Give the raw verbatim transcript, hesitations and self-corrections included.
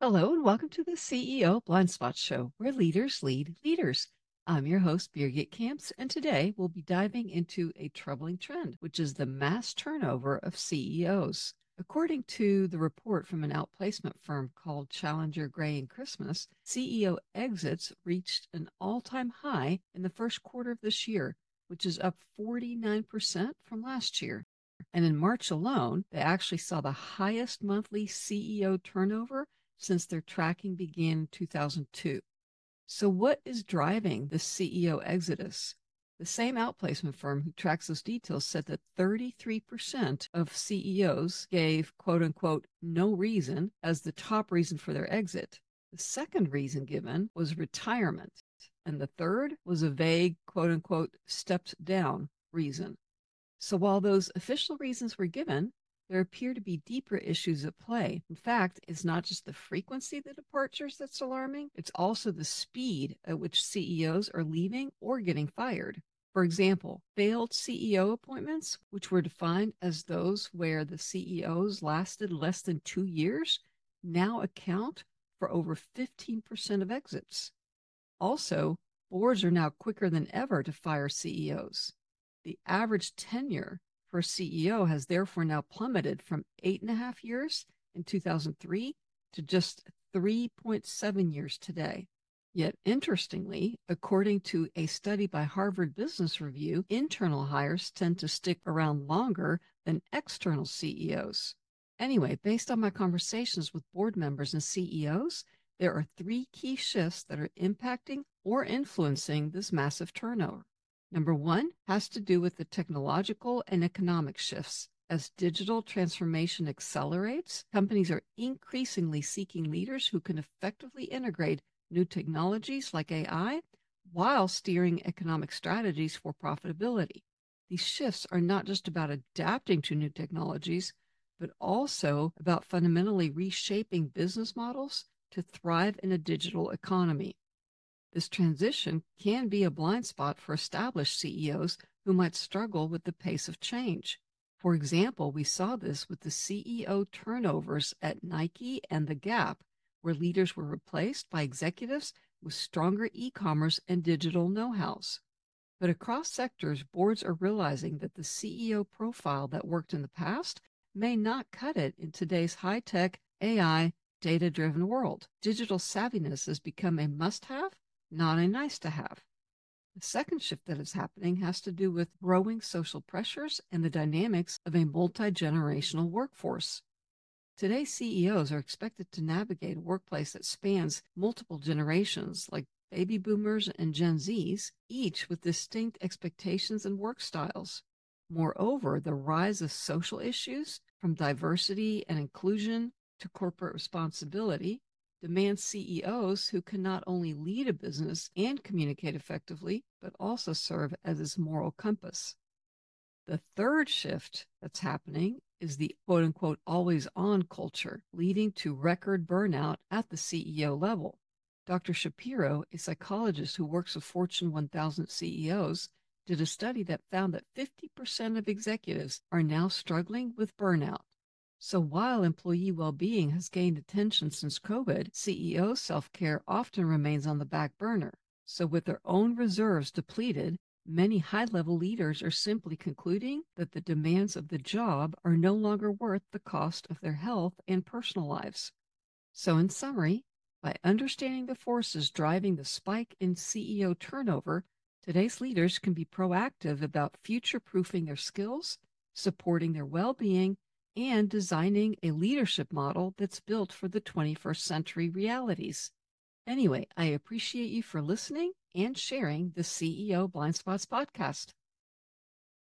Hello and welcome to the C E O Blind Spot Show, where leaders lead leaders. I'm your host, Birgit Kamps, and today we'll be diving into a troubling trend, which is the mass turnover of C E Os. According to the report from an outplacement firm called Challenger Gray and Christmas, C E O exits reached an all-time high in the first quarter of this year, which is up forty-nine percent from last year. And in March alone, they actually saw the highest monthly C E O turnover since their tracking began in two thousand two. So, what is driving the C E O exodus? The same outplacement firm who tracks those details said that thirty-three percent of C E Os gave quote unquote no reason as the top reason for their exit. The second reason given was retirement, and the third was a vague quote unquote stepped down reason. So, while those official reasons were given, there appear to be deeper issues at play. In fact, it's not just the frequency of the departures that's alarming, it's also the speed at which C E Os are leaving or getting fired. For example, failed C E O appointments, which were defined as those where the C E Os lasted less than two years, now account for over fifteen percent of exits. Also, boards are now quicker than ever to fire C E Os. The average tenure for a C E O has therefore now plummeted from eight and a half years in two thousand three to just three point seven years today. Yet, interestingly, according to a study by Harvard Business Review, internal hires tend to stick around longer than external C E Os. Anyway, based on my conversations with board members and C E Os, there are three key shifts that are impacting or influencing this massive turnover. Number one has to do with the technological and economic shifts. As digital transformation accelerates, companies are increasingly seeking leaders who can effectively integrate new technologies like A I while steering economic strategies for profitability. These shifts are not just about adapting to new technologies, but also about fundamentally reshaping business models to thrive in a digital economy. This transition can be a blind spot for established C E Os who might struggle with the pace of change. For example, we saw this with the C E O turnovers at Nike and The Gap, where leaders were replaced by executives with stronger e-commerce and digital know-hows. But across sectors, boards are realizing that the C E O profile that worked in the past may not cut it in today's high-tech, A I, data-driven world. Digital savviness has become a must-have, not a nice to have. The second shift that is happening has to do with growing social pressures and the dynamics of a multi-generational workforce. Today, C E Os are expected to navigate a workplace that spans multiple generations, like baby boomers and Gen Zs, each with distinct expectations and work styles. Moreover, the rise of social issues, from diversity and inclusion to corporate responsibility, demands C E Os who can not only lead a business and communicate effectively, but also serve as its moral compass. The third shift that's happening is the quote unquote always on culture, leading to record burnout at the C E O level. Doctor Shapiro, a psychologist who works with Fortune one thousand C E Os, did a study that found that fifty percent of executives are now struggling with burnout. So while employee well-being has gained attention since COVID, C E O self-care often remains on the back burner. So with their own reserves depleted, many high-level leaders are simply concluding that the demands of the job are no longer worth the cost of their health and personal lives. So in summary, by understanding the forces driving the spike in C E O turnover, today's leaders can be proactive about future-proofing their skills, supporting their well-being, and designing a leadership model that's built for the twenty-first century realities. Anyway, I appreciate you for listening and sharing the C E O Blind Spots podcast.